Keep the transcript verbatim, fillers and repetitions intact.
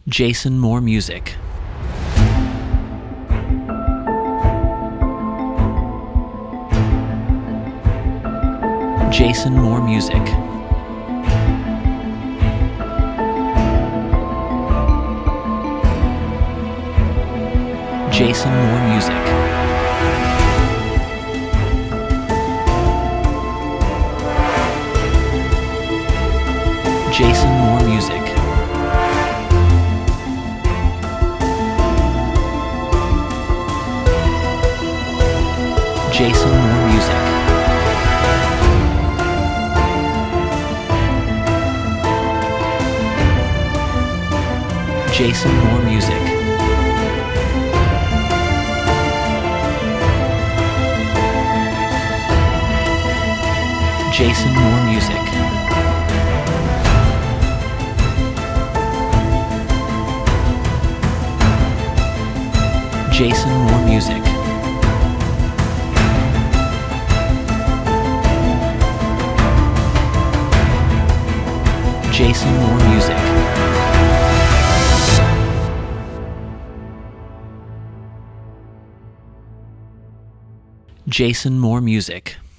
Jason Moore Music. Jason Moore Music. Jason Moore Music. Jason Moore Music. Jason Moore Music. Jason Moore Music. Jason Moore Music. Jason Moore Music. Jason Moore Music. Jason Moore Music.